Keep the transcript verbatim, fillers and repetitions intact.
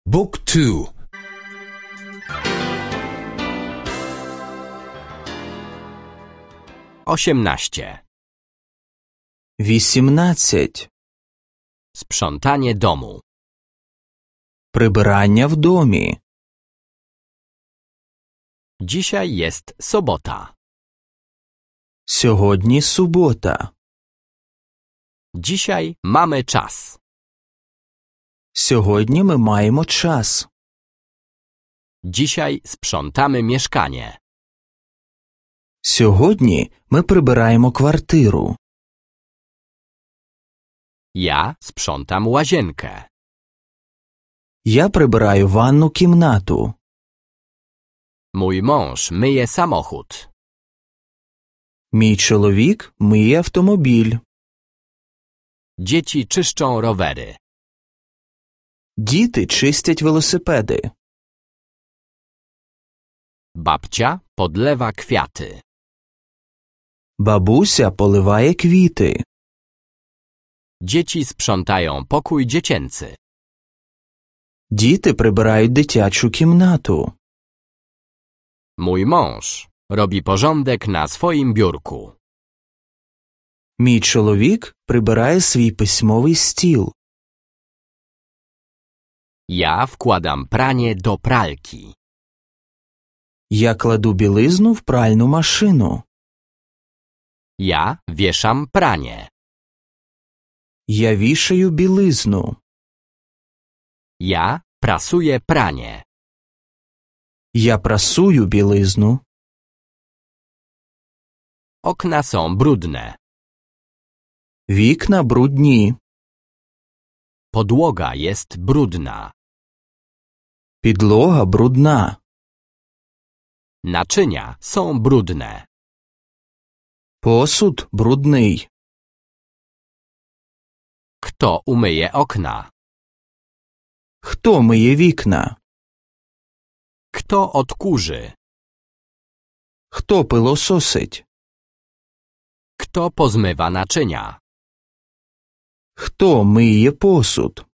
Book two. Osiemnaście. Вісімнадцять. Sprzątanie domu. Прибирання в домі. Dzisiaj jest sobota. Сьогодні субота. Dzisiaj mamy czas. Сьогодні ми маємо час. Dzisiaj sprzątamy mieszkanie. Сьогодні ми прибираємо квартиру. Ja sprzątam łazienkę. Я прибираю ванну кімнату. Mój mąż myje samochód. Мій чоловік миє автомобіль. Dzieci czyszczą rowery. Діти чистять велосипеди. Babcia podlewa kwiaty. Бабуся поливає квіти. Dzieci sprzątają pokój dziecięcy. Діти прибирають дитячу кімнату. Mój mąż robi porządek na swoim biurku. Мій чоловік прибирає свій письмовий стіл. Ja wkładam pranie do pralki. Я кладу білизну в пральну машину. Ja wieszam pranie. Я вішаю білизну. Ja prasuję pranie. Я прасую білизну. Okna są brudne. Вікна брудні. Podłoga jest brudna. Підлога брудна. Naczynia są brudne. Посуд брудний. Kto umyje okna? Хто миє вікна? Kto odkurzy? Хто пилососить? Kto pozmywa naczynia? Хто миє посуд?